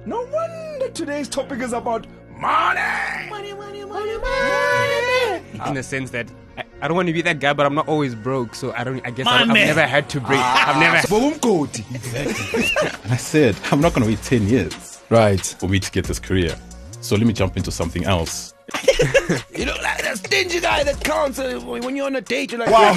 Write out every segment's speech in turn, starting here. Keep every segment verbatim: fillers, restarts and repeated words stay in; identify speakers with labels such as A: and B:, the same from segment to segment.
A: No wonder today's topic is about money.
B: Money, money, money, money.
C: In the sense that I, I don't want to be that guy, but I'm not always broke, so I don't. I guess I, I've never had to break.
A: Ah.
C: I've never.
D: Exactly. And I said, I'm not going to wait ten years
A: Right.
D: for me to get this career. So let me jump into something else.
A: You look like that stingy guy that counts uh, when you're on a date. You're like,
B: Wow.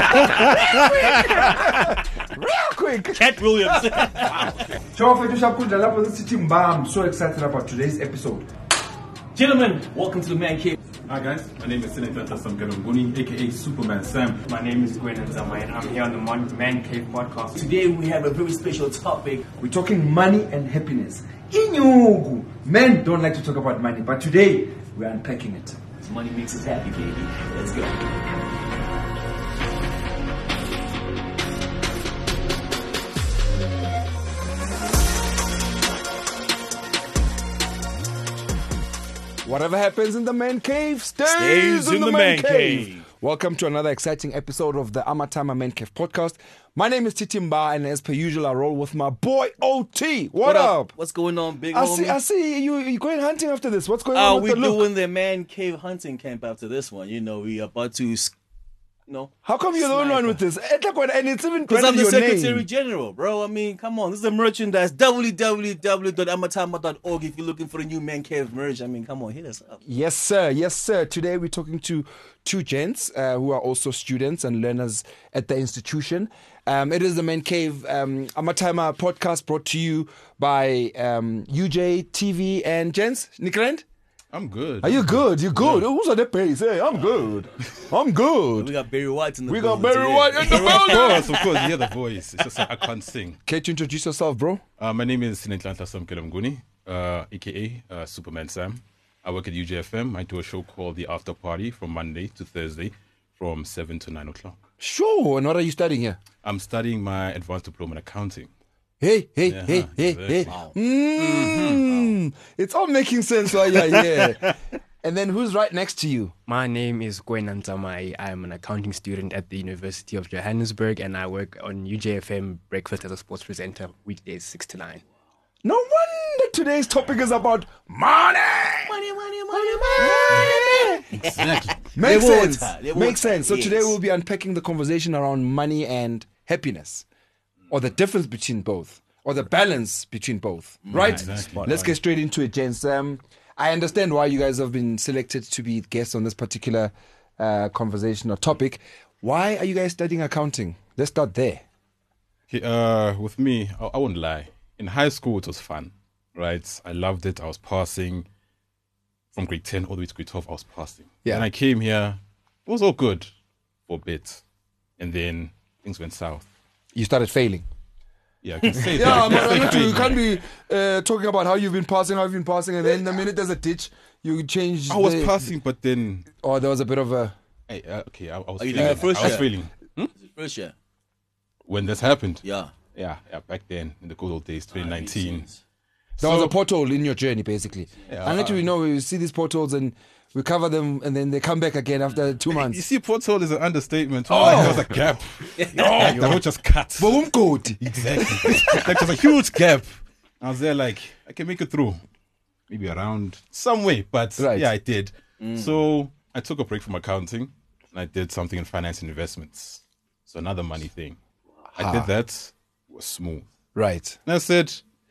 A: real quick.
B: Cat Williams.
A: Ciao, Fetusha Kunda, Lapo City Mba. I'm so excited about today's episode.
B: Gentlemen, welcome to the Man Cave.
D: Hi guys, my name is Sinetata Samgaranguni, aka Superman Sam.
C: My name is Gwen Nzama, and I'm here on the Mon- Man Cave podcast.
B: Today we have a very special topic.
A: We're talking money and happiness. Inyugu. Men don't like to talk about money, but today we're unpacking it.
B: Money makes us happy, baby. Let's go.
A: Whatever happens in the man cave stays,
B: Stays
A: in,
B: in
A: the,
B: the
A: man,
B: man
A: cave.
B: cave.
A: Welcome to another exciting episode of the Amatama Man Cave podcast. My name is Titi Mba, and as per usual, I roll with my boy O T. What,
B: What
A: up?
B: What's going on, big
A: I
B: homie?
A: see. I see you. You going hunting after this? What's going
B: Uh,
A: on with
B: we're
A: the look?
B: doing the Man Cave hunting camp after this one. You know, we about to, s- no.
A: How come you're the only one with this? And it's even
B: Because I'm
A: branded
B: the
A: your
B: Secretary
A: name.
B: General, bro. I mean, come on. This is a merchandise. w w w dot amatama dot org if you're looking for the new Man Cave merch. I mean, come on, hit us up.
A: Yes, sir. Yes, sir. Today we're talking to two gents uh, who are also students and learners at the institution. Um, it is the Man Cave um, Amatama podcast brought to you by um, U J T V and gents. Nickland?
D: I'm good.
A: Are you good? You good? Who's on the pace? Hey, I'm good. I'm
B: We
A: good.
B: got Barry White in the
A: We got
B: building
A: Barry
B: today.
A: White in the
D: Of
A: building.
D: course, of course, you hear the voice. It's just like I can't sing.
A: Care to introduce yourself, bro?
D: Uh, my name is Sinetata Samgaranguni, uh, aka uh, Superman Sam. I work at U J F M. I do a show called The After Party from Monday to Thursday from seven to nine o'clock.
A: Sure. And what are you studying here?
D: I'm studying my advanced diploma in accounting.
A: Hey, hey,
D: Yeah,
A: hey, hey,
D: exactly.
A: hey.
B: Wow.
A: Mm. It's all making sense while you're here. And then who's right next to you?
C: My name is Gwen Nzama. I am an accounting student at the University of Johannesburg, and I work on U J F M Breakfast as a sports presenter weekdays six to nine.
A: No wonder today's topic is about money.
B: Money, money, money, money.
D: Exactly.
A: Makes
B: They
A: sense.
B: won't, they won't.
A: Makes sense. So today
B: Yes.
A: we'll be unpacking the conversation around money and happiness, or the difference between both, or the balance between both. Right?
D: exactly.
A: Let's get straight into it, gents. Um, I understand why you guys have been selected to be guests on this particular uh, conversation or topic. Why are you guys studying accounting? Let's start there.
D: Okay, uh, with me, I, I won't lie. In high school, it was fun, right? I loved it. I was passing from grade ten all the way to grade twelve. I was passing.
A: Yeah.
D: And I came here. It was all good for a bit, and then things went south.
A: You started failing.
D: Yeah, I can say
A: Yeah,
D: that.
A: I'm not, I'm not you can't be uh, talking about how you've been passing, how you've been passing, and then the minute there's a ditch, you change.
D: I was
A: the,
D: passing, but then
A: Or there was a bit of a.
D: I, uh, okay, I, I was
B: Are you
D: feeling.
B: doing the first
D: I was
B: year?
D: feeling
B: First year.
D: when this happened.
B: Yeah.
D: Yeah, yeah, back then in the good old days, twenty nineteen.
A: There was
D: So-
A: a pothole in your journey, basically.
D: Yeah,
A: and actually, we know we see these potholes and we cover them, and then they come back again after two
D: You
A: months.
D: see, pothole is an understatement. Oh, like there was a gap. No, like the road just cut.
A: Boom, good.
D: Exactly. Like there's a huge gap. I was there like, I can make it through. Maybe around some way, but
A: Right.
D: yeah, I did. So I took a break from accounting and I did something in finance and investments. So another money thing. I did that. It was smooth.
A: Right.
D: And I said,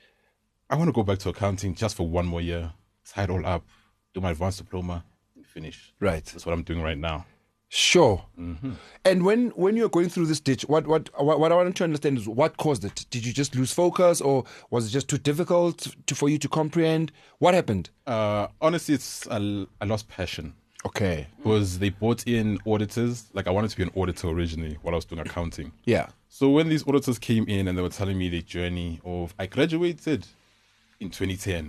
D: I want to go back to accounting just for one more year, tie it all up, do my advanced diploma, and finish.
A: Right.
D: That's what I'm doing right now.
A: Sure.
D: Mm-hmm.
A: And when when you're going through this ditch, what, what what what I want to understand is what caused it. Did you just lose focus, or was it just too difficult to, for you to comprehend? What happened?
D: Uh, honestly, it's I, I lost passion.
A: Okay.
D: Because they brought in auditors. Like I wanted to be an auditor originally while I was doing accounting.
A: Yeah.
D: So when these auditors came in and they were telling me their journey of, I graduated in twenty ten.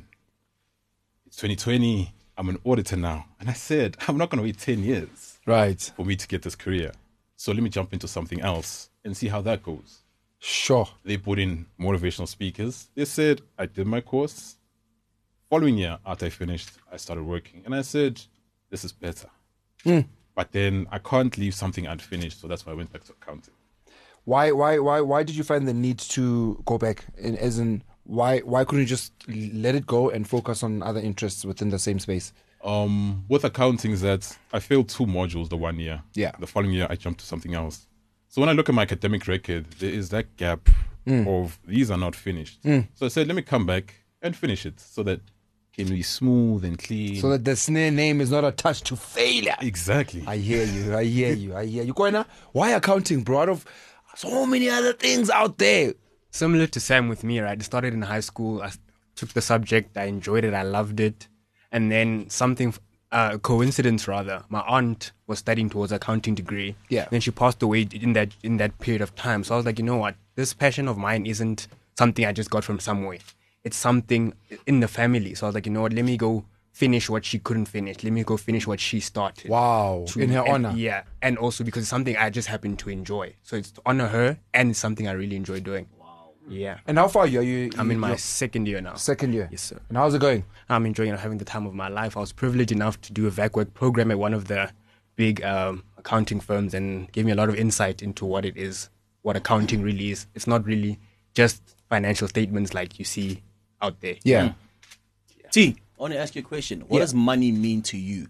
D: It's twenty twenty. I'm an auditor now. And I said, I'm not going to wait ten years
A: Right.
D: for me to get this career. So let me jump into something else and see how that goes.
A: Sure.
D: They put in motivational speakers. They said, I did my course. Following year, after I finished, I started working. And I said, this is better. But then I can't leave something unfinished. So that's why I went back to accounting.
A: Why why why why did you find the need to go back? In, as in, Why why couldn't you just let it go and focus on other interests within the same space?
D: Um, with accounting is that I failed two modules the one year.
A: Yeah.
D: The following year, I jumped to something else. So when I look at my academic record, there is that gap
A: Mm.
D: of these are not finished. So I said, let me come back and finish it so that it can be smooth and clean.
A: So that the snare name is not attached to failure.
D: exactly.
A: I hear you. I hear you. I hear you. Koina, why accounting, bro? Out of so many other things out there.
C: Similar to Sam with me, right? I started in high school. I took the subject. I enjoyed it. I loved it. And then something, uh, coincidence rather, my aunt was studying towards an accounting degree.
A: Yeah.
C: Then she passed away in that in that period of time. So I was like, you know what? This passion of mine isn't something I just got from somewhere. It's something in the family. So I was like, you know what? Let me go finish what she couldn't finish. Let me go finish what she started.
A: Wow.
C: To-
A: In her
C: and-
A: honor.
C: Yeah. And also because it's something I just happen to enjoy. So it's to honor her and it's something I really enjoy doing. Wow. Yeah.
A: And how far are you? Are you
C: I'm in
A: you-
C: my
A: you're
C: second year now.
A: second year.
C: Yes, sir.
A: And how's it going?
C: I'm enjoying it, having the time of my life. I was privileged enough to do a V A C work program at one of the big um, accounting firms and gave me a lot of insight into what it is, what accounting really is. It's not really just financial statements like you see out there.
A: Yeah.
B: T, I want to ask you a question. What
A: Yeah.
B: does money mean to you?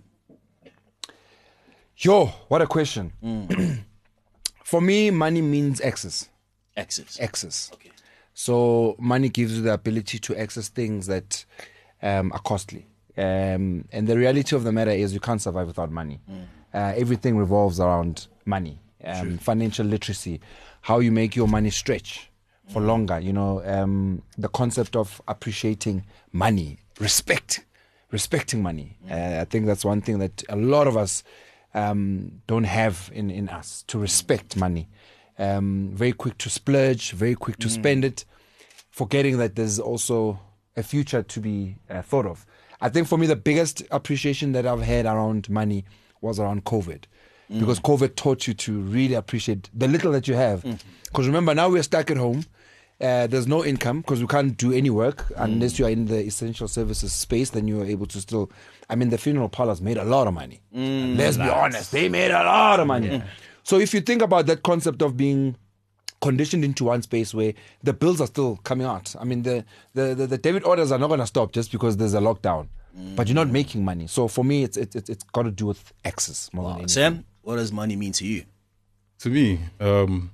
A: Yo, what a question. For me, money means access.
B: Access.
A: Access.
B: Okay.
A: So money gives you the ability to access things that um, are costly. Um, and the reality of the matter is you can't survive without money. Uh, everything revolves around money, um, financial literacy, how you make your money stretch for longer. You know, um, the concept of appreciating money, respect, respecting money. Uh, I think that's one thing that a lot of us um, don't have in, in us, to respect money. Um, very quick to splurge, very quick to spend it, forgetting that there's also a future to be uh, thought of. I think for me, the biggest appreciation that I've had around money was around COVID. Because COVID taught you to really appreciate the little that you have. Because remember, now we're stuck at home. Uh, there's no income because we can't do any work unless you are in the essential services space. Then you are able to still. I mean, the funeral parlors made a lot of money. Let's be honest, they made a lot of money. So if you think about that concept of being conditioned into one space where the bills are still coming out. I mean, the the, the, the debit orders are not going to stop just because there's a lockdown. But you're not making money. So for me, it's it's it's got to do with access more than anything.
B: Sam, what does money mean to you?
D: To me, um,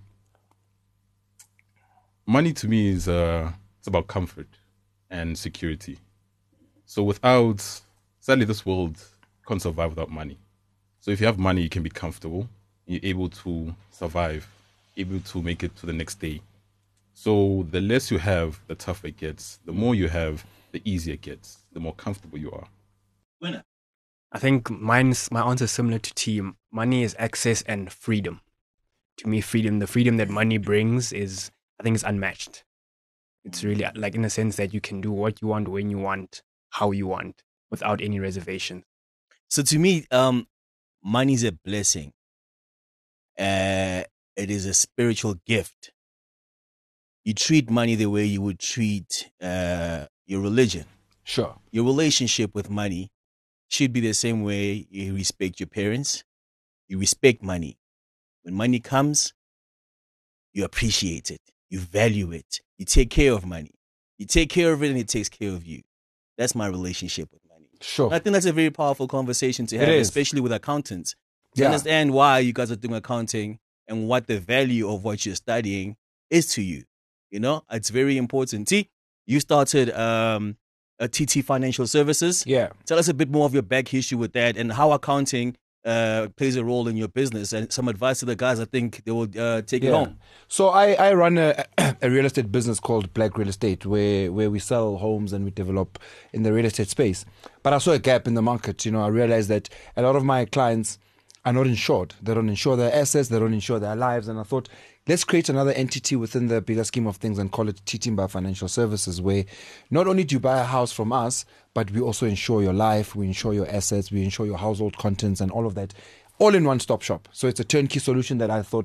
D: money to me is uh, it's about comfort and security. So without, sadly, this world can't survive without money. So if you have money, you can be comfortable. You're able to survive, able to make it to the next day. So the less you have, the tougher it gets. The more you have, the easier it gets. The more comfortable you are.
B: Winner.
C: I think mine's my answer is similar to Team. Money is access and freedom. To me, freedom, the freedom that money brings is, I think, is unmatched. It's really like in a sense that you can do what you want, when you want, how you want, without any reservation.
B: So to me, um, money is a blessing. Uh, it is a spiritual gift. You treat money the way you would treat uh, your religion.
A: Sure.
B: Your relationship with money should be the same way you respect your parents. You respect money. When money comes, you appreciate it. You value it. You take care of money. You take care of it and it takes care of you. That's my relationship with money.
A: Sure.
B: And I think that's a very powerful conversation to
A: It
B: have,
A: is.
B: especially with accountants. To
A: Yeah.
B: understand why you guys are doing accounting and what the value of what you're studying is to you. You know, it's very important. T, you started um, a T T Financial Services.
A: Yeah.
B: Tell us a bit more of your back history with that and how accounting uh, plays a role in your business and some advice to the guys. I think they will uh, take it
A: Yeah.
B: home.
A: So I, I run a, a real estate business called Black Real Estate where, where we sell homes and we develop in the real estate space. But I saw a gap in the market. You know, I realized that a lot of my clients are not insured. They don't insure their assets. They don't insure their lives. And I thought, let's create another entity within the bigger scheme of things and call it Titimba Financial Services, where not only do you buy a house from us, but we also insure your life, we insure your assets, we insure your household contents and all of that, all in one stop shop. So it's a turnkey solution that I thought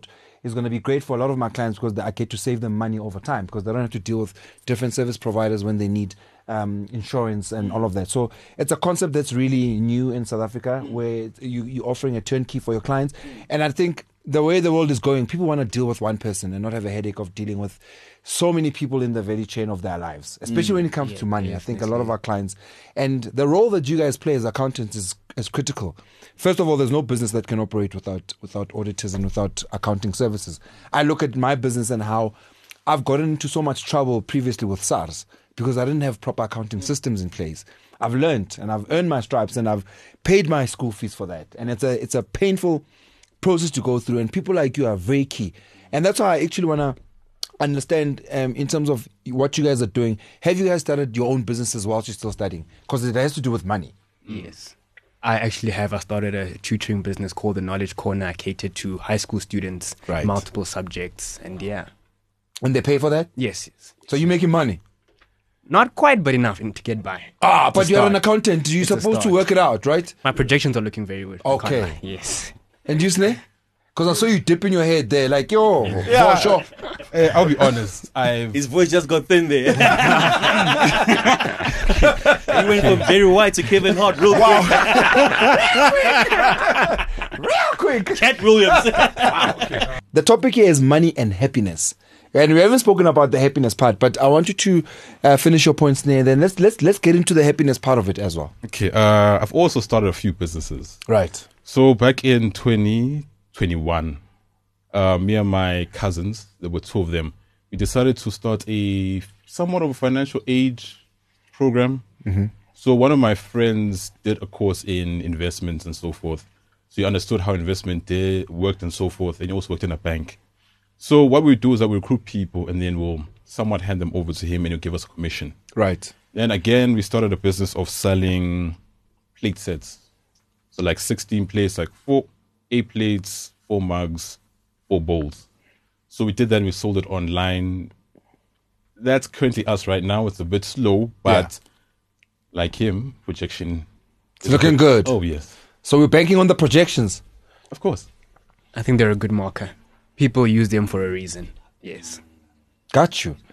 A: is going to be great for a lot of my clients because I get to save them money over time because they don't have to deal with different service providers when they need um, insurance and all of that. So it's a concept that's really new in South Africa where you, you're offering a turnkey for your clients. And I think the way the world is going, people want to deal with one person and not have a headache of dealing with so many people in the value chain of their lives, especially mm, when it comes yeah, to money. Yeah, I think a lot of our clients, and the role that you guys play as accountants is, is critical. First of all, there's no business that can operate without without auditors and without accounting services. I look at my business and how I've gotten into so much trouble previously with SARS because I didn't have proper accounting systems in place. I've learned and I've earned my stripes and I've paid my school fees for that. And it's a it's a painful process to go through, and people like you are very key. And that's why I actually want to understand um, in terms of what you guys are doing. Have you guys started your own businesses whilst you're still studying? Because it has to do with money.
C: Yes. I actually have. I started a tutoring business called the Knowledge Corner. I catered to high school students,
A: right.
C: multiple subjects, and yeah.
A: And they pay for that?
C: Yes, yes.
A: So you're making money?
C: Not quite, but enough to get by.
A: Ah, but you're an accountant. You're
C: It's a
A: supposed to
C: start.
A: work it out, right?
C: My projections are looking very good. I can't
A: Okay.
C: lie. Yes.
A: And you, Sneh? Because I saw you dipping your head there, like, yo,
D: Yeah.
A: for sure.
D: Hey, I'll be honest. I've
B: His voice just got thin there. He went from very white to Kevin Hart real quick.
A: Real quick.
B: Cat Williams.
A: The topic here is money and happiness. And we haven't spoken about the happiness part, but I want you to uh, finish your points there. Then let's let's let's get into the happiness part of it as well.
D: okay. Uh, I've also started a few businesses.
A: Right.
D: So back in twenty twenty-one, uh, me and my cousins, there were two of them, we decided to start a somewhat of a financial aid program.
A: Mm-hmm.
D: So one of my friends did a course in investments and so forth. So he understood how investment did, worked and so forth, and he also worked in a bank. So what we do is that we recruit people and then we'll somewhat hand them over to him and he'll give us a commission.
A: Right.
D: Then again, we started a business of selling plate sets. So like sixteen plates, like four, eight plates, four mugs, four bowls. So we did that and we sold it online. That's currently us right now. It's a bit slow, but like him, projection.
A: It's looking good.
D: Oh, yes.
A: So we're banking on the projections.
D: Of course.
C: I think they're a good marker. People use them for a reason. Yes.
A: Got you.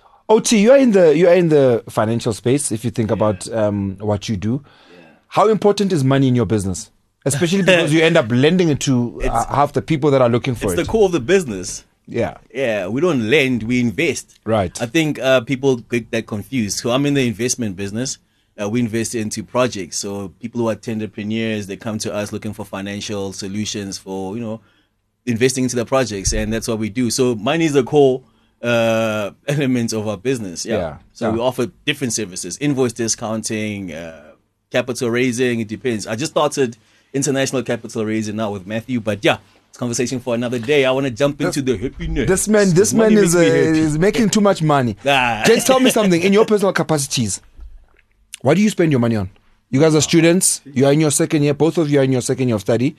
A: O T, you are in the you are in the financial space. If you think about um, what you do, how important is money in your business? Especially because you end up lending it to uh, half the people that are looking for
B: It's
A: it.
B: the core of the business.
A: Yeah.
B: Yeah, we don't lend, we invest.
A: Right.
B: I think uh, people get that confused. So I'm in the investment business. Uh, we invest into projects. So people who are entrepreneurs, they come to us looking for financial solutions for, you know, investing into the projects. And that's what we do. So money is the core uh, element of our business. Yeah.
A: Yeah.
B: So
A: Yeah.
B: we offer different services, invoice discounting, uh, capital raising. It depends. I just started international capital raising now with Matthew. But yeah, it's conversation for another day. I want to jump into the happiness.
A: This man, this
B: Money
A: man is uh,
B: makes me happy.
A: is making too much money.
B: Ah.
A: Just tell me something. In your personal capacities, what do you spend your money on? You guys are students. You are in your second year. Both of you are in your second year of study.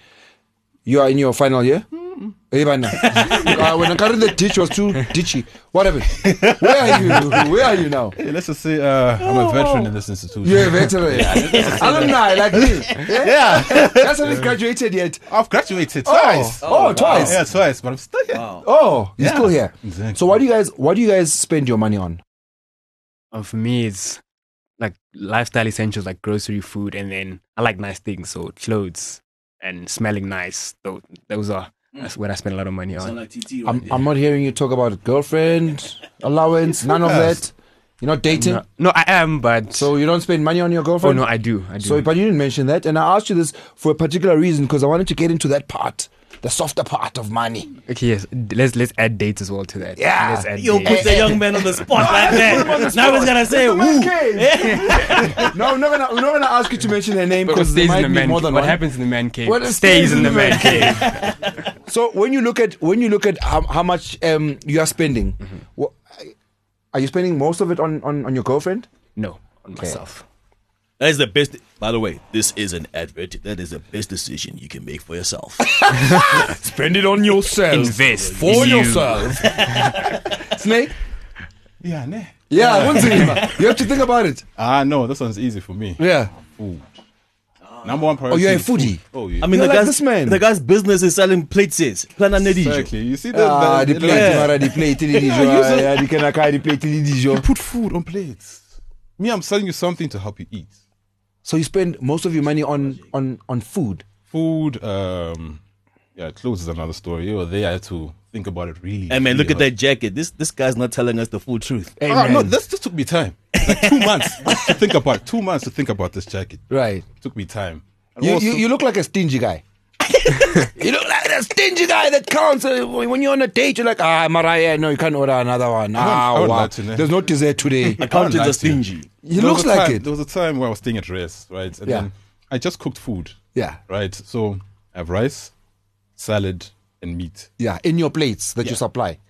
A: You are in your final year. Eh, bana. Uh, when I carried the ditch was too ditchy. What happened? Where are you? Where are you now?
D: Hey, let's just say uh, I'm a veteran in this institution.
A: You're a veteran. Alumni like me. Yeah. That's not graduated yet.
D: I've graduated
A: Oh,
D: twice.
A: oh, twice.
D: Yeah, twice, but I'm still here.
B: Wow.
A: Oh, you're
D: Yeah.
A: still here.
D: Exactly.
A: So what do you guys? What do you guys spend your money on?
C: Um, for me, it's like lifestyle essentials like grocery, food, and then I like nice things. So clothes and smelling nice. Those, those are that's what I spend a lot of money
B: Sound
C: on.
B: like T T right
A: I'm,
B: there.
A: I'm not hearing you talk about girlfriend, allowance, none of that. You're not dating,
C: No, no, I am, but
A: so you don't spend money on your
C: oh
A: girlfriend.
C: no, I do. I do.
A: So, but you didn't mention that, and I asked you this for a particular reason because I wanted to get into that part, the softer part of money.
C: okay, yes. Let's let's add dates as well to that.
A: Yeah.
C: Let's add
B: Yo,
C: dates.
B: put the young man on the spot like that. Now he's gonna say,
A: It's the man
B: woo.
A: cave. No, I'm not gonna, I'm not gonna ask you to mention her name
C: But what
A: because there
C: stays in
A: might
C: the
A: be
C: man?
A: more than
C: What
A: one.
C: happens in the man cave
A: What
C: stays in the man cave.
A: So when you look at when you look at how, how much um, you are spending,
C: Mm-hmm.
A: what, are you spending most of it on, on, on your girlfriend?
C: No, on myself.
B: That is the best. By the way, this is an advert. That is the best decision you can make for yourself.
A: Spend it on yourself.
C: Invest
A: for
C: in you.
A: yourself. Snake?
D: Yeah, nah.
A: Yeah, once again. You have to think about it.
D: Ah, no, this one's easy for me.
A: Yeah.
D: Food. Number one
A: Oh,
D: priority.
A: you're a
D: is food.
A: foodie.
D: Oh, yeah.
B: I mean,
A: You're
B: the
A: like
B: guy's
A: this man.
B: the guy's business is selling plates. Plana nedijo.
D: Exactly. You see the,
A: Ah,
D: the,
A: the plate,
B: yeah.
A: mara, the plate, the dijo.
D: Yeah, you
A: Yeah, the kenaka, the plate, the
D: You
A: dijo.
D: put food on plates. Me, I'm selling you something to help you eat.
A: So you spend most of your money on on on food.
D: Food, um, yeah, clothes is another story. You were there, I had to think about it really.
B: Hey man,
D: really
B: look at
D: hard.
B: that jacket. This this guy's not telling us the full truth.
A: Hey,
D: Ah, no,
A: man.
D: this just took me time. Like two months to think about. Two months to think about this jacket.
A: Right.
D: Took me time. And
A: You,
D: also-
A: you you look like a stingy guy. You look like that stingy guy that counts uh, when you're on a date. You're like, ah, Mariah, no, you can't order another one.
D: I
A: Ah,
D: won't
A: wow.
D: lie to you,
A: There's no dessert today.
B: Accountants
D: lie
B: are
D: to you.
B: stingy.
A: He
D: There
A: looks
D: was a
A: like
D: time-
A: it.
D: There was a time where I was staying at rest, right? And
A: Yeah.
D: then I just cooked food,
A: Yeah,
D: right? So I have rice, salad, and meat.
A: yeah, in your plates that you
D: Yeah.
A: supply.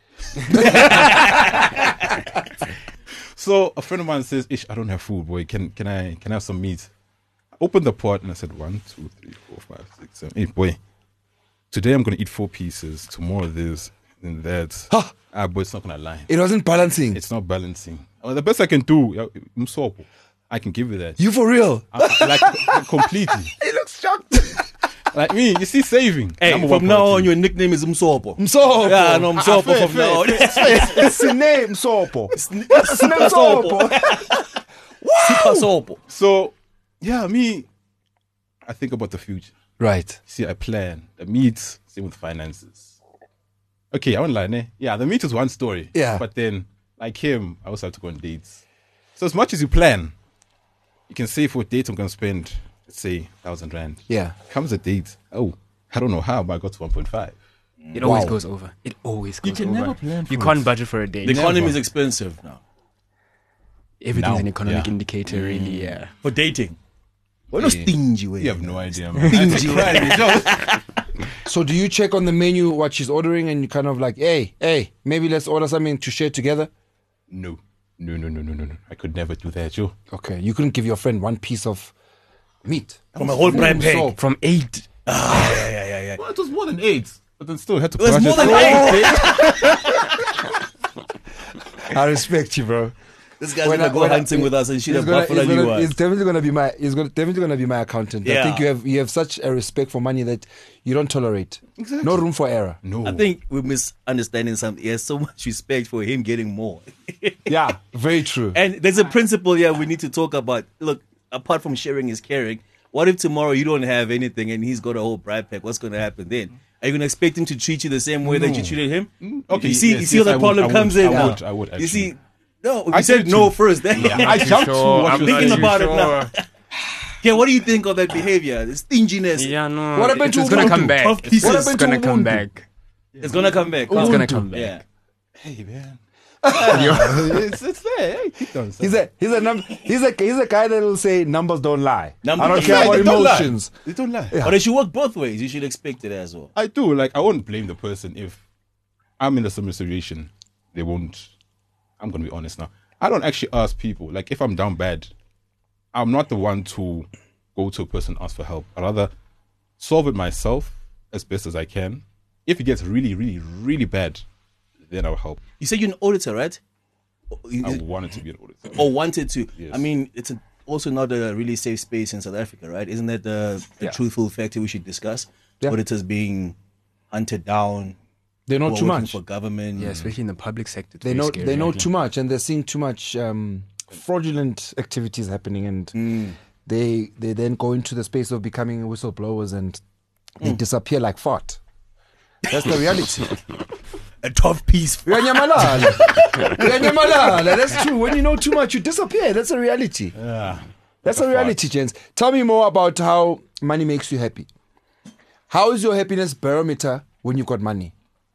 D: So a friend of mine says, "Ish, I don't have food, boy. Can can I can I have some meat?" I opened the pot and I said, one, two, three, four, five, six, seven, eight. Boy, today I'm gonna eat four pieces. Tomorrow this and that.
A: Huh.
D: Ah, boy, it's not gonna lie.
A: It wasn't balancing.
D: It's not balancing. Well, the best I can do, yeah, msopo. I can give you that.
A: You for real?
D: I- like completely.
A: He looks shocked.
D: Like me, you see, saving.
B: Hey,
D: Number
B: from
D: one
B: now on,
D: priority.
B: your nickname is Msopo.
A: Msopo.
B: Yeah, no, Msopo
D: fair,
B: from now on.
A: It's the name Msopo. It's the name Msopo.
B: Super Sopo.
D: So, yeah, me, I think about the future.
A: Right.
D: See, I plan. The meat, same with finances. Okay, I won't lie, ne? Yeah, the meat is one story.
A: Yeah.
D: But then, like him, I also have to go on dates. So as much as you plan, you can say for a date I'm going to spend, let's say, thousand rand.
A: Yeah.
D: Comes a date. Oh, I don't know how, but I got to one point five.
C: It always
A: Wow.
C: goes over. It always goes
D: You can
C: over.
D: never plan for
C: You
D: it.
C: can't budget for a day.
B: The economy
D: Never.
B: is expensive now.
C: Everything's
D: Now,
C: an economic
D: yeah.
C: indicator, really. Yeah.
B: For dating. We're not
D: Yeah.
B: stingy way.
D: You have no idea, man. I take pride in it.
A: So do you check on the menu what she's ordering and you kind of like, hey, hey, maybe let's order something to share together?
D: No. No, no, no, no, no, no. I could never do that, Joe.
A: Okay. You couldn't give your friend one piece of meat.
B: From a whole prime peg.
A: So-
C: From eight.
B: Yeah, yeah, yeah, yeah.
D: Well, it was more than eight. But then still had to
B: It was
D: price
B: more than
D: it.
B: eight.
A: I respect you, bro.
B: This guy's
A: When
B: gonna
A: I-
B: go
A: when I-
B: hunting with us and shoot
A: He's
B: a
A: gonna-
B: buffalo
A: he's gonna-
B: you
A: He's
B: want.
A: definitely gonna be my. He's gonna, definitely gonna be my accountant. I
B: Yeah.
A: think you have you have such a respect for money that you don't tolerate.
D: Exactly.
A: No room for error.
D: No.
B: I think we're misunderstanding something. He has so much respect for him getting more.
A: Yeah, very true.
B: And there's a principle here we need to talk about. Look, apart from sharing is caring, what if tomorrow you don't have anything and he's got a whole bribe pack? What's going to happen then? Are you going to expect him to treat you the same way that you treated him?
D: Okay,
B: You see,
D: yes,
B: you see
D: yes,
B: how
D: I
B: the
D: would,
B: problem
D: I would,
B: comes
D: I
B: in
D: would,
B: now.
D: I would,
B: You
D: actually.
B: see, no, you
D: I
B: said
D: did
B: no
D: too.
B: first. Then
D: I jumped to what
B: I'm
D: you
B: thinking
D: said.
B: about it now. Yeah, what do you think of that behavior? The stinginess.
C: Yeah, no.
A: What happened
C: it's,
A: to
C: it's gonna
A: Ubuntu?
C: come back.
B: Tough
C: It's,
B: pieces.
C: it's
A: What happened to
C: gonna come
A: Ubuntu?
C: back.
B: It's going to come back.
C: It's gonna come back.
B: Yeah.
D: Hey, man. it's, it's there. Hey, keep going, son.
A: He's a he's a num- he's a he's a guy that will say numbers don't lie.
B: Numbers
A: I don't
B: don't
A: care
B: lie,
A: about
D: they don't lie.
A: emotions.
D: They don't lie.
B: But it should work both ways. You should expect it as well.
D: I do. Like, I won't blame the person if I'm in a similar situation. They won't. I'm going to be honest now. I don't actually ask people. Like, if I'm down bad, I'm not the one to go to a person and ask for help. I rather solve it myself as best as I can. If it gets really, really, really bad, then I'll help.
B: You said you're an auditor, right? Is
D: I
B: it-
D: wanted to be an auditor.
B: or wanted to.
D: Yes.
B: I mean, it's a, also not a really safe space in South Africa, right? Isn't that the, the
A: Yeah.
B: truthful factor we should discuss?
A: Yeah.
B: Auditors being hunted down,
A: They know
B: who are
A: too
B: working
A: much.
B: for government.
C: Yeah, especially in the public sector. It's
A: They
C: very
A: know
C: scary,
A: they know
C: right?
A: too much, and they're seeing too much um, fraudulent activities happening, and
B: Mm.
A: they they then go into the space of becoming whistleblowers, and they disappear like fart. That's the reality.
B: A tough piece.
A: Uyanyamalala. Uyanyamalala. That's true. When you know too much, you disappear. That's a reality.
D: Yeah.
A: That's a reality, gents. Tell me more about how money makes you happy. How is your happiness barometer when you've got money?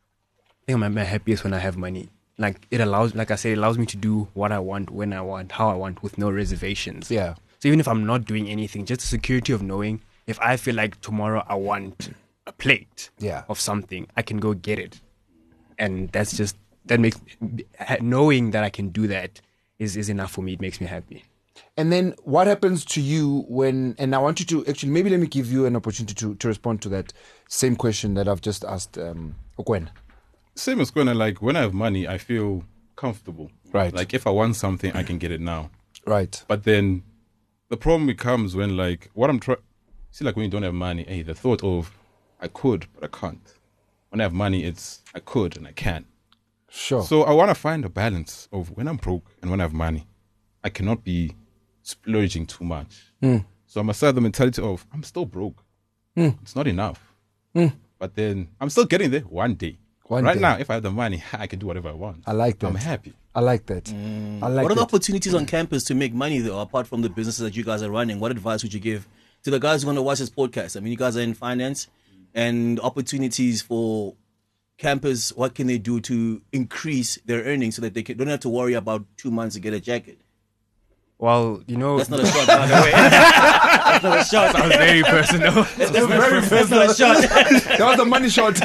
C: I think I'm at my happiest when I have money. Like it allows, like I say, it allows me to do what I want, when I want, how I want, with no reservations.
A: Yeah.
C: So even if I'm not doing anything, just the security of knowing if I feel like tomorrow I want a plate
A: Yeah.
C: of something, I can go get it, and that's just that makes knowing that I can do that is is enough for me. It makes me happy.
A: And then what happens to you when, and I want you to actually, maybe let me give you an opportunity to, to respond to that same question that I've just asked um, Okwen.
D: Same as Gwen, like, when I have money, I feel comfortable.
A: Right.
D: Like, if I want something, I can get it now.
A: Right.
D: But then the problem becomes when, like, what I'm trying, See, like when you don't have money, hey, the thought of I could, but I can't. When I have money, it's I could and I can.
A: Sure.
D: So I want to find a balance of when I'm broke and when I have money. I cannot be splurging too much.
A: Mm.
D: So I must have the mentality of I'm still broke.
A: Mm.
D: It's not enough.
A: Mm.
D: But then I'm still getting there one day.
A: One
D: right
A: day.
D: now, if I have the money, I can do whatever I want.
A: I like that.
D: I'm happy.
A: I like that. I like
B: What are the
A: that.
B: opportunities on campus to make money, though, apart from the businesses that you guys are running? What advice would you give to the guys who want to watch this podcast? I mean, you guys are in finance, and opportunities for campus, what can they do to increase their earnings so that they can, don't have to worry about two months to get a jacket?
C: Well, you know,
B: That's not a shot, by the way. That's not a shot.
C: that was very personal.
B: That's, very That's not a shot.
A: That was the money shot.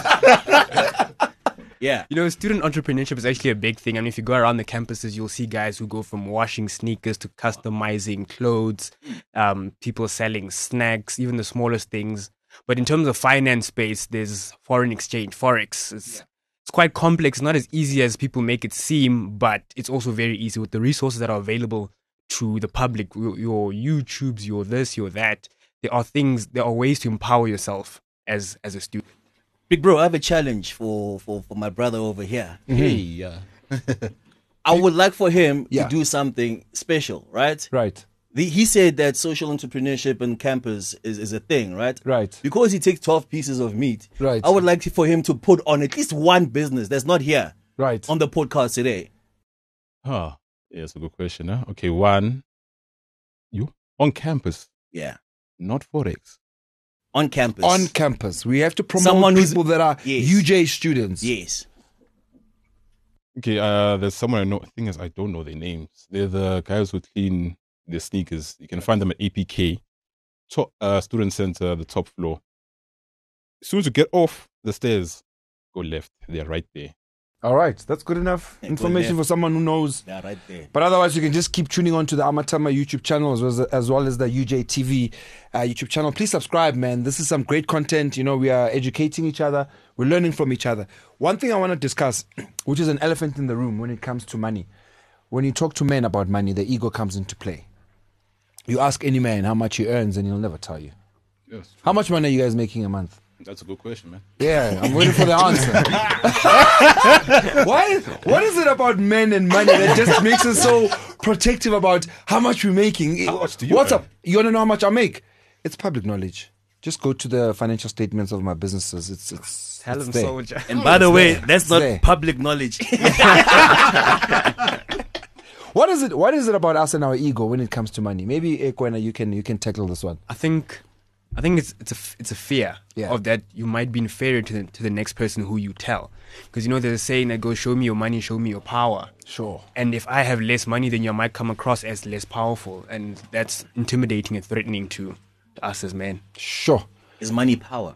B: Yeah.
C: You know, student entrepreneurship is actually a big thing. I mean, if you go around the campuses, you'll see guys who go from washing sneakers to customizing clothes, um, people selling snacks, even the smallest things. But in terms of finance space, there's foreign exchange, forex. It's, yeah. it's quite complex, not as easy as people make it seem, but it's also very easy with the resources that are available to the public, your, your YouTubes, your this, your that. There are things, there are ways to empower yourself as as a student.
B: Big bro, I have a challenge for, for, for my brother over here.
A: Mm-hmm.
D: Hey, uh,
B: I would like for him
A: Yeah.
B: to do something special, right?
A: Right.
B: The, he said that social entrepreneurship on campus is, is a thing, right?
A: Right.
B: Because he takes twelve pieces of meat,
A: Right.
B: I would like for him to put on at least one business that's not here
A: Right.
B: on the podcast today.
D: huh. Yeah, that's a good question. Huh? Okay, one, you on campus,
B: Yeah.
D: not Forex.
B: On campus.
A: On campus. We have to promote
B: Someone who's-
A: people that are
B: Yes.
A: U J students.
B: Yes.
D: Okay, uh, there's someone I know. The thing is, I don't know their names. They're the guys who clean the sneakers. You can find them at A P K, top, uh, student center, the top floor. As soon as you get off the stairs, go left. They're right there.
A: All right. That's good enough
B: Yeah,
A: information
B: good
A: for someone who knows.
B: Yeah, right there.
A: But otherwise, you can just keep tuning on to the Amatama YouTube channel as well as, as, well as the U J T V uh, YouTube channel. Please subscribe, man. This is some great content. You know, we are educating each other. We're learning from each other. One thing I want to discuss, which is an elephant in the room when it comes to money. When you talk to men about money, the ego comes into play. You ask any man how much he earns and he'll never tell you.
D: Yes,
A: How much money are you guys making a month?
D: that's a good question, man.
A: Yeah, I'm waiting for the answer. Why? What is it about men and money that just makes us so protective about how much we're making?
D: How much do you
A: What's
D: earn?
A: up? You want to know how much I make? It's public knowledge. Just go to the financial statements of my businesses. It's it's.
C: Tell
A: it's
C: him,
A: there.
C: soldier.
B: And by the way, that's not
A: there.
B: public knowledge.
A: What is it? What is it about us and our ego when it comes to money? Maybe Ekwena, you can you can tackle this one.
C: I think, I think it's it's a f- it's a fear
A: Yeah.
C: of that you might be inferior to the, to the next person who you tell, because you know there's a saying that goes, "Show me your money, show me your power."
A: Sure.
C: And if I have less money, then you might come across as less powerful, and that's intimidating and threatening to, to us as men.
A: Sure.
B: Is money power?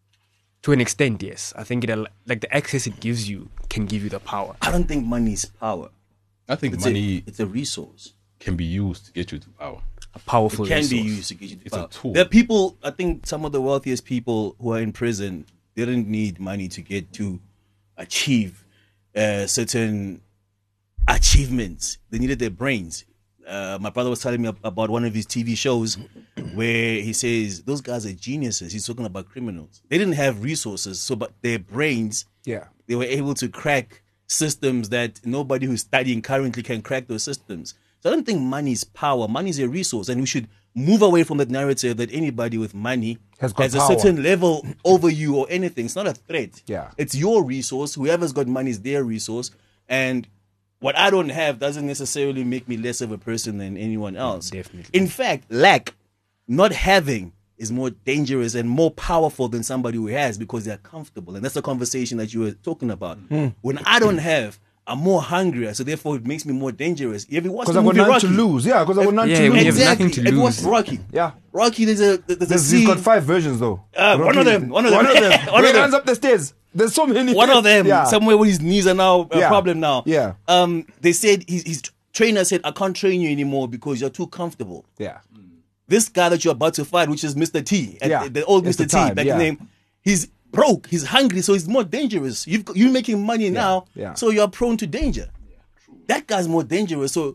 C: To an extent, yes. I think it al- like the access it gives you can give you the power.
B: I don't think money is power.
D: I think
B: It's,
D: money
B: a, it's a resource.
D: can be used to get you to power.
C: A powerful
B: It can
C: resource.
B: be used to get you to
D: It's a
B: power.
D: tool.
B: There are people, I think some of the wealthiest people who are in prison, they didn't need money to get to achieve uh, certain achievements. They needed their brains. Uh, my brother was telling me ab- about one of his T V shows where he says those guys are geniuses. He's talking about criminals. They didn't have resources, so but their brains,
A: Yeah.
B: they were able to crack systems that nobody who's studying currently can crack those systems. So I don't think money is power. Money is a resource, and we should move away from that narrative that anybody with money
A: Has got
B: a
A: power.
B: certain level over you or anything. It's not a threat.
A: Yeah.
B: It's your resource. Whoever's got money is their resource. And what I don't have doesn't necessarily make me less of a person than anyone else.
C: Definitely.
B: In fact, lack, not having, is more dangerous and more powerful than somebody who has because they're comfortable. And that's the conversation that you were talking about.
A: Hmm.
B: When I don't have, I'm more hungrier, so therefore it makes me more dangerous. Have you watched
A: Because
B: the
A: I've got
B: movie
A: nothing
B: Rocky?
A: to lose. Yeah, because I've got nothing
C: Yeah,
A: to
C: when you
A: lose.
C: have nothing
B: Exactly.
C: to
B: Have you
C: lose.
B: watched Rocky?
A: Yeah.
B: Rocky, there's a there's a
A: There's,
B: scene.
A: he's got five versions though.
B: Uh, one of them, one of them.
A: One of them.
B: One
A: When
B: of
A: he
B: them.
A: runs up the stairs. There's so many.
B: One of them,
A: Yeah.
B: somewhere where his knees are now a
A: Yeah.
B: problem now.
A: Yeah.
B: Um, they said his, his trainer said, "I can't train you anymore because you're too comfortable."
A: Yeah.
B: This guy that you're about to fight, which is Mister T, at
A: Yeah.
B: the, the old
A: It's
B: Mister
A: the
B: T,
A: time,
B: back
A: yeah.
B: in the name, he's broke, he's hungry, so he's more dangerous. You've got- you're making money now,
A: yeah.
B: so you're prone to danger. That guy's more dangerous. So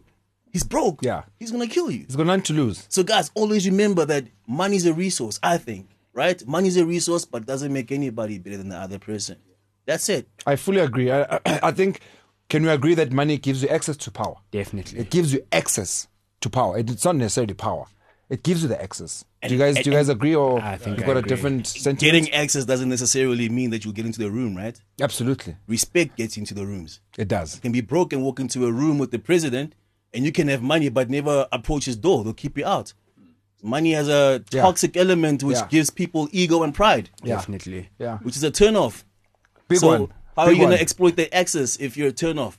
B: he's broke.
A: Yeah.
B: He's gonna kill you.
A: He's got nothing to lose.
B: So guys, always remember that money is a resource, I think. Right? Money is a resource, but doesn't make anybody better than the other person. That's it.
A: I fully agree. I, I, I think, can we agree that money gives you access to power?
C: Definitely.
A: It gives you access to power. It's not necessarily power. It gives you the access. Do you guys
B: And-
A: do you guys agree, or
C: I think
A: you've
C: I
A: got a
C: agree.
A: different sentiment?
B: Getting access doesn't necessarily mean that you'll get into the room, right?
A: Absolutely,
B: Respect gets you into the rooms.
A: it does.
B: You can be broke and walk into a room with the president, and you can have money but never approach his door. They'll keep you out. Money has a
A: Yeah.
B: toxic element which
A: Yeah.
B: gives people ego and pride,
A: Yeah.
C: Definitely.
A: Yeah,
B: which is a turn-off.
A: big
B: so
A: one.
B: how are
A: Big
B: you going
A: one.
B: to exploit the access if you're a turn-off?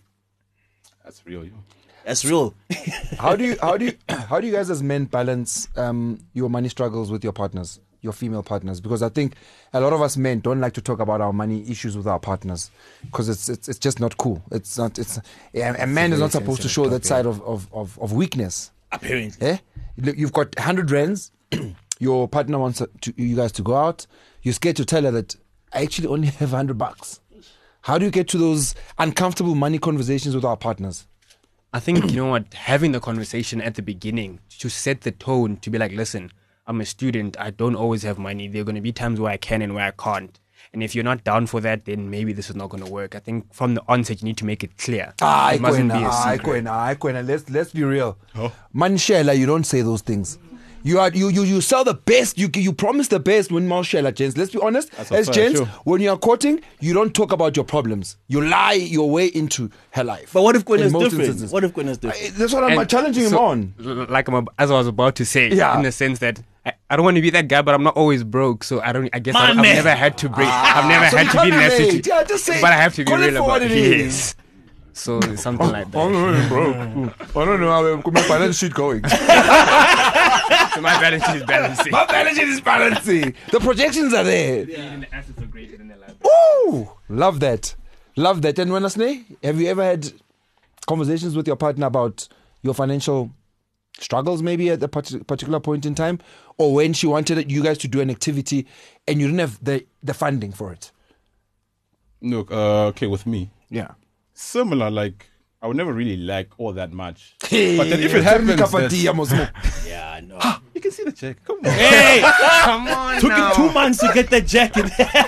D: That's real, yo.
B: That's real.
A: How do you how do you how do you guys as men balance um, your money struggles with your partners, your female partners? Because I think a lot of us men don't like to talk about our money issues with our partners because it's it's it's just not cool. It's not. It's a, a man is
C: very
A: not supposed to
C: sensitive
A: show that
C: topic.
A: side of of, of, of weakness.
B: Apparently.
A: Eh? Look, you've got one hundred rands. Your partner wants to, you guys to go out. You're scared to tell her that I actually only have one hundred bucks. How do you get to those uncomfortable money conversations with our partners?
C: I think, you know what, having the conversation at the beginning to set the tone, to be like, listen, I'm a student. I don't always have money. There are going to be times where I can and where I can't. And if you're not down for that, then maybe this is not going to work. I think from the onset, you need to make it clear.
A: Ah,
C: It mustn't be a
A: ah,
C: secret.
A: ah, let's let's be real. Manshela, you don't say those things. You are you you you sell the best. You you promise the best when Manshela, gents. Let's be honest.
D: That's a
A: As
D: fact,
A: gents,
D: sure.
A: when you are courting, you don't talk about your problems. You lie your way into her life.
B: But what if Gwen
A: In
B: is
A: most
B: different?
A: instances.
B: What if Gwen is different?
A: I- That's what I'm
C: And
A: challenging him
C: so,
A: on.
C: l- Like I'm, ab- as I was about to say,
A: Yeah.
C: in the sense that I, I don't want to be that guy, but I'm not always broke. So I don't. I guess
B: My
C: I, I've
B: man.
C: never had to break. I've never
A: Ah, so
C: had
A: you
C: to be in
A: can't
C: that
A: relate.
C: situation.
A: Yeah, just say-
C: but I have to be
A: call it
C: real
A: for what
C: about
A: it
C: it.
A: is.
C: Yes. So something like that.
A: know, bro. I don't know how my balance sheet going.
C: So my balance sheet is balancing.
A: My balance sheet is balancing. The projections are there.
C: The assets are greater than the liabilities.
A: Ooh, love that. Love that. And Wenasne, have you ever had conversations with your partner about your financial struggles maybe at a parti- particular point in time? Or when she wanted you guys to do an activity and you didn't have the, the funding for it?
D: Look, uh, okay, with me,
A: Yeah.
D: similar, like, I would never really lack all that much. But then if it happens, that's-
B: Yeah, I know.
D: you can see the check. Come on.
B: Hey,
C: Come on
B: took
C: now.
B: him two months to get that jacket.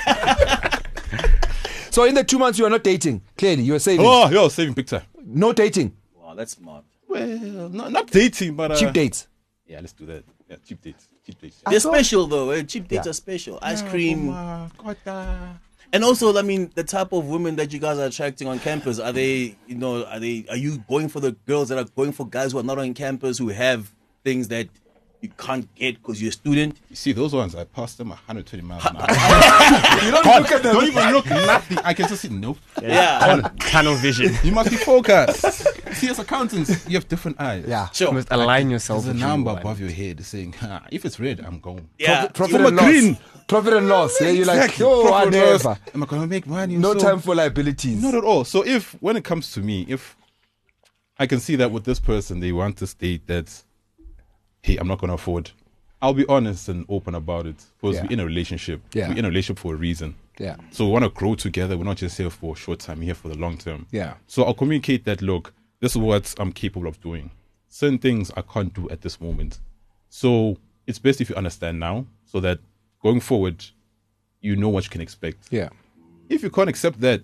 A: So in the two months you are not dating, clearly you are saving.
D: Oh, yo, saving big time.
A: No dating.
B: Wow, that's smart.
D: Well, not, not dating, but uh,
A: Cheap dates.
D: Yeah, let's do that. Yeah, cheap dates. Cheap dates.
B: They're special though. eh? Cheap dates
A: Yeah.
B: are special. Ice cream.
D: Uh, quota.
B: And also, I mean, the type of women that you guys are attracting on campus, are they, you know, are they, are you going for the girls that are going for guys who are not on campus, who have things that you can't get because you're a student?
D: You see, those ones, I passed them one hundred twenty miles an hour.
A: You don't look at them.
D: Don't even look, nothing. I can just see, nope.
B: Yeah.
C: Tunnel vision.
D: You must be focused. See, as accountants, you have different eyes.
A: Yeah.
C: You
B: Sure.
C: must align yourself
D: There's a
C: with who
D: number
C: you want.
D: above your head saying, ah, if it's red, I'm going.
B: Yeah.
A: Profit
D: You're
A: and
D: a
A: loss.
D: green.
A: Profit and loss. Yeah, you're like,
D: Exactly.
A: oh,
D: Profit and loss.
A: whatever.
D: Am I going to make money?
A: No
D: So-
A: time for liabilities.
D: Not at all. So if, when it comes to me, if I can see that with this person, they want to state that, hey, I'm not going to afford, I'll be honest and open about it. Because
A: Yeah.
D: we're in a relationship.
A: Yeah.
D: We're in a relationship for a reason.
A: Yeah.
D: So we want to grow together. We're not just here for a short time, we're here for the long term.
A: Yeah.
D: So I'll communicate that, look, this is what I'm capable of doing. Certain things I can't do at this moment. So it's best if you understand now so that going forward, you know what you can expect.
A: Yeah.
D: If you can't accept that,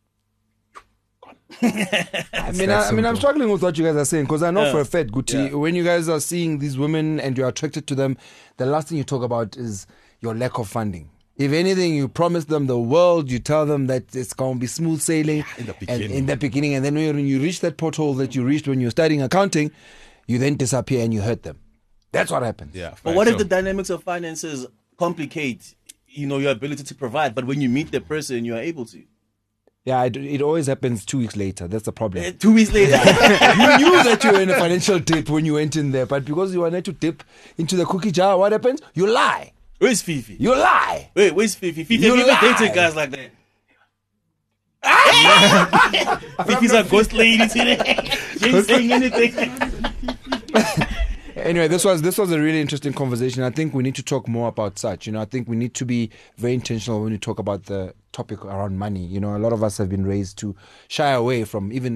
A: I mean, I, I mean, I'm struggling with what you guys are saying because I know
B: Yeah.
A: for a fact, Guti,
B: Yeah.
A: when you guys are seeing these women and you're attracted to them, the last thing you talk about is your lack of funding. If anything, you promise them the world, you tell them that it's going to be smooth sailing
D: in the
A: and
D: beginning.
A: in the beginning. And then when you reach that pothole that you reached when you're studying accounting, you then disappear and you hurt them. That's what happens.
D: yeah.
B: But
D: fine,
B: what if
D: sure.
B: the dynamics of finances complicate, you know, your ability to provide? But when you meet the person, you are able to.
A: Yeah, it, it always happens two weeks later. That's the problem.
B: Eh, Two weeks later.
A: You knew that you were in a financial dip when you went in there, but because you wanted to dip into the cookie jar, what happens? You lie.
B: Where's Fifi?
A: You lie.
B: Wait, where's Fifi? Fifi,
A: You
B: have you ever
A: lie.
B: dated guys like that? Fifi's a ghost lady today. She ain't saying anything.
A: Anyway, this was this was a really interesting conversation. I think we need to talk more about such. You know, I think we need to be very intentional when we talk about the topic around money. You know, a lot of us have been raised to shy away from even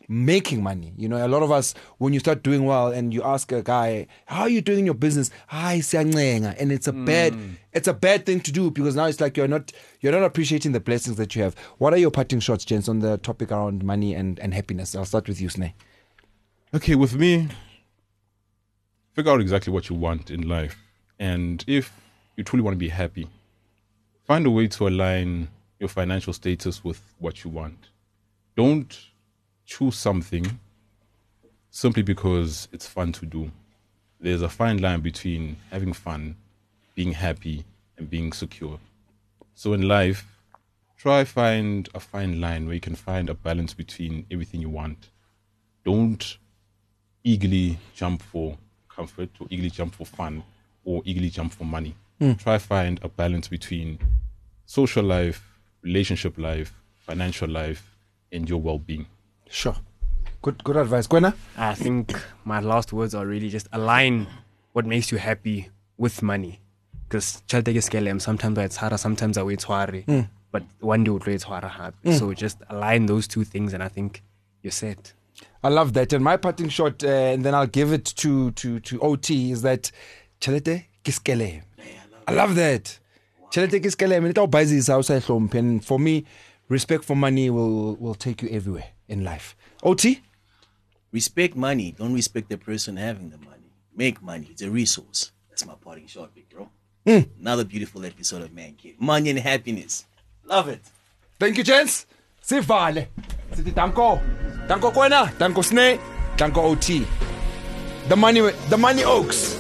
A: making money. You know, a lot of us, when you start doing well and you ask a guy, how are you doing in your business? Hi, siyancenga. And it's a mm. bad, it's a bad thing to do, because now it's like you're not, you're not appreciating the blessings that you have. What are your parting shots, gents, on the topic around money and, and happiness? I'll start with you, Sneh.
D: Okay, with me, figure out exactly what you want in life. And if you truly want to be happy, find a way to align your financial status with what you want. Don't choose something simply because it's fun to do. There's a fine line between having fun, being happy, and being secure. So in life, try find a fine line where you can find a balance between everything you want. Don't eagerly jump for comfort, or eagerly jump for fun, or eagerly jump for money. Mm. Try find a balance between social life, relationship life, financial life, and your well-being.
A: Sure. Good good advice. Gwena?
C: I think my last words are really just align what makes you happy with money. Because sometimes it's harder, sometimes it's harder. Mm. But one day it's harder. Mm. So just align those two things and I think you're set.
A: I love that. And my parting shot, uh, and then I'll give it to, to, to O T, is that Chelete kiskele. I love that. Chelete kiskele. I mean, it all buys this outside home. And for me, respect for money will, will take you everywhere in life. O T?
B: Respect money. Don't respect the person having the money. Make money. It's a resource. That's my parting shot, big bro. Mm. Another beautiful episode of Man Cave. Money and happiness. Love it.
A: Thank you, gents. Sivale. Sithi danko. Danko Gwena. Danko Sneh. Danko O T. The money, the money oaks.